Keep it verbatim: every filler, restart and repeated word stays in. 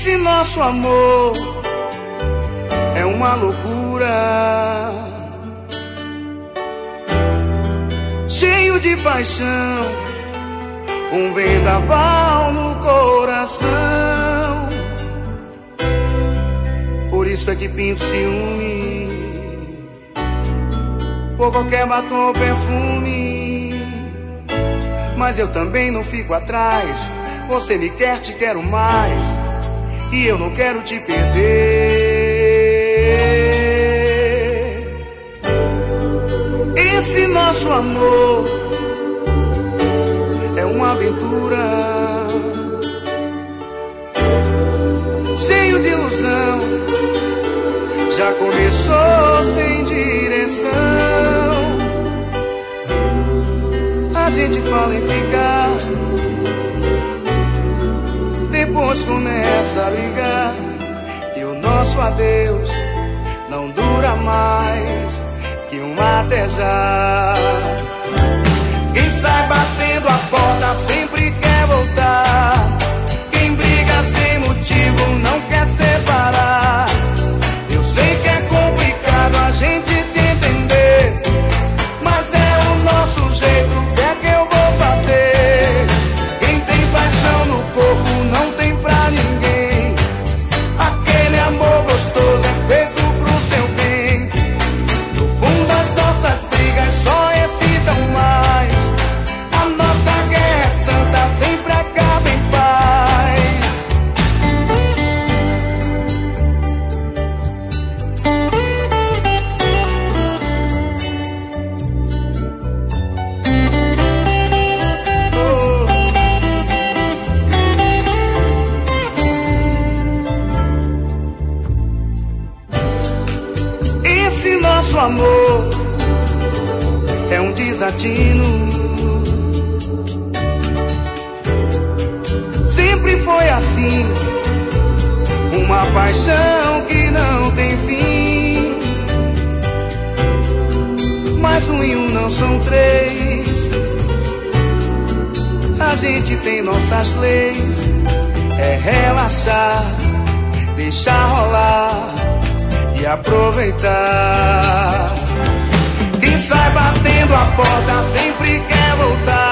Esse nosso amor é uma loucura, cheio de paixão, um vendaval no coração. Por isso é que pinto ciúme por qualquer batom ou perfume. Mas eu também não fico atrás. Você me quer, te quero mais, e eu não quero te perder. Esse nosso amor é uma aventura, cheio de ilusão. Já começou sem direção. A gente fala em ficar, depois começa a ligar, e o nosso adeus não dura mais que um até já. Quem sai batendo a porta sempre quer voltar. Quem briga sem motivo não quer separar. Eu sei que é complicado a gente se entender, mas é o nosso jeito, o que é que eu vou fazer? Quem tem paixão no corpo não tem pra ninguém. Aquele amor gostoso é feito pro seu bem. No fundo as nossas brigas só excitam mais. A nossa guerra é santa, sempre acaba em paz. Oh. Esse nosso amor é um desatino. Sempre foi assim, uma paixão que não tem fim. Mas um e um não são três. A gente tem nossas leis. É relaxar, deixar rolar e aproveitar. Quem sai batendo a porta sempre quer voltar.